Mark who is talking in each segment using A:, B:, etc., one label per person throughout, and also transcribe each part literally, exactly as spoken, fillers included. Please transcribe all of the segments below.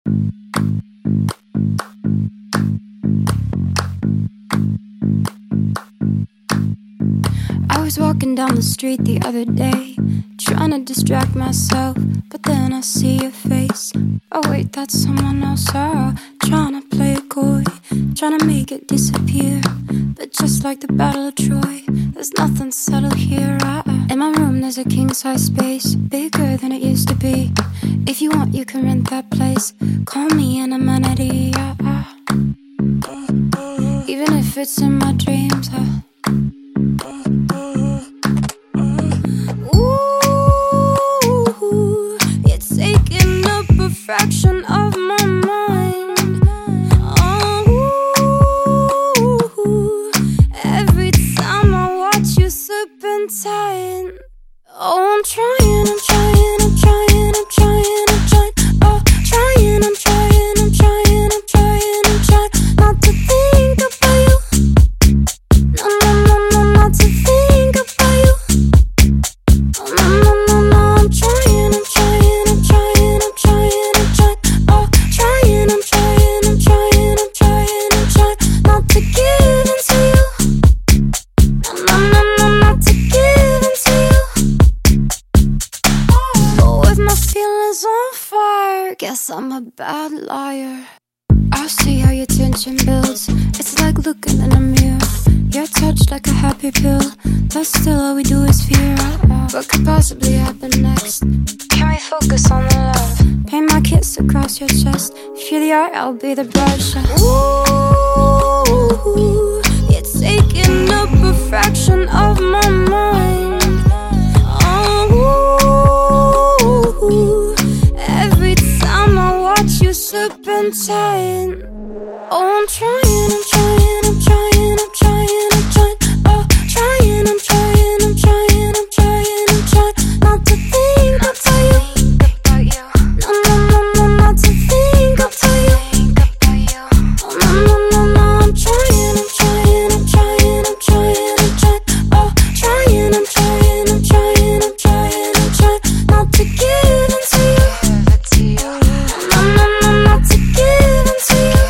A: I was walking down the street the other day, trying to distract myself, but then I see your face. Oh wait, that's someone else. Oh, trying to play it coy, trying to make it disappear. But just like the Battle of Troy, there's nothing subtle here. uh, In my room there's a king-size space, bigger than it used to be. If you want you can rent that place, call me an amenity. uh, uh. Even if it's in my dreams. uh. Ooh, you're taking up a fraction of my mind. Oh, every time I watch you serpentine. Oh, I'm trying, I'm trying, I'm trying, I'm trying, I'm trying. Oh, trying, I'm trying, I'm trying, I'm trying, I'm trying not to think about you. No, no, no, no, not to think about you. Oh, no, no, no, no, I'm trying, I'm trying, I'm trying, I'm trying, I'm trying. Oh, trying, I'm trying, I'm trying, I'm trying, I'm trying not to give in to you. No, no, no, no, not to give in to you. But with my feelings on fire, guess I'm a bad liar. I'll see how your tension builds. It's like looking in a mirror. You're touched like a happy pill, but still all we do is fear. What could possibly happen next? Can we focus on the love? Paint my kiss across your chest. If you're the art, I'll be the brush. Ooh, you're taking up a fraction of my mind. Oh, every time I watch you serpentine. Oh, I'm trying, I'm trying, I'm trying, I'm trying, I'm trying. Oh, trying, I'm trying, I'm trying, I'm trying, I'm trying not to think about you. No, no, no, no, not to think about you. Oh, no, no, no, no, I'm trying, I'm trying, I'm trying, I'm trying, I'm trying. Oh, trying, I'm trying, I'm trying, I'm trying, I'm trying not to give in to you. No, no, no, not to give in to you.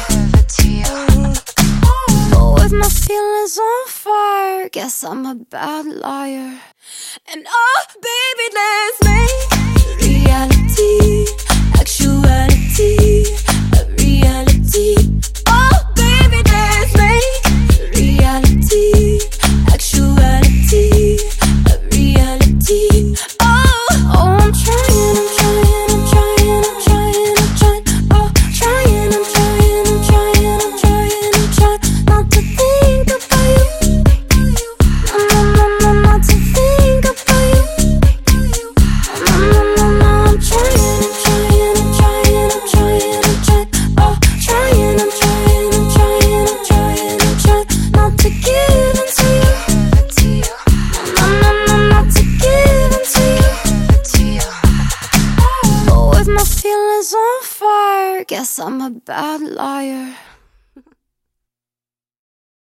A: My feelings on fire, guess I'm a bad liar. And oh, baby, let's make reality, actuality, a reality. Oh, baby, let's make reality, actuality, a reality. Oh, oh, I'm trying, I'm trying, I'm trying, I'm trying, I'm trying. Oh, trying, I'm trying, I'm trying, I'm trying, I'm trying not to think about you. No, no, no, no, not to think about you. No, no, no, no, I'm trying, I'm trying, I'm trying, I'm trying, I'm trying. Oh, trying, I'm trying, I'm trying, I'm trying, I'm trying not to give in to you. No, no, no, not to give in to you. But with my feelings on fire, guess I'm a bad liar.